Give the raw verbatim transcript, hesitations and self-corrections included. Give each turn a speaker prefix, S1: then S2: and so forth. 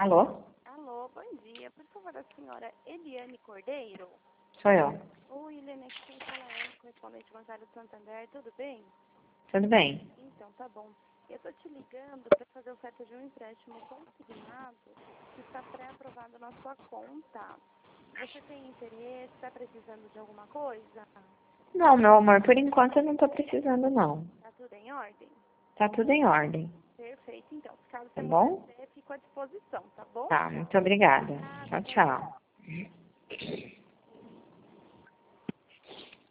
S1: Alô?
S2: Alô, bom dia. Por favor, a senhora Eliane Cordeiro?
S1: Sou eu.
S2: Oi, Eliane, aqui quem fala é correspondente bancário do Santander, tudo bem?
S1: Tudo bem?
S2: Então, tá bom. Eu tô te ligando para fazer oferta de um empréstimo consignado que está pré-aprovado na sua conta. Você tem interesse? Está precisando de alguma coisa?
S1: Não, meu amor, por enquanto eu não tô precisando, não.
S2: Tá tudo em ordem?
S1: Tá tudo em ordem.
S2: Perfeito, então. Caso
S1: Tá
S2: você
S1: bom?
S2: quiser, fico à disposição, tá bom?
S1: Tá, muito obrigada.
S2: Nada,
S1: Tchau,
S2: tchau, tchau.
S1: tchau.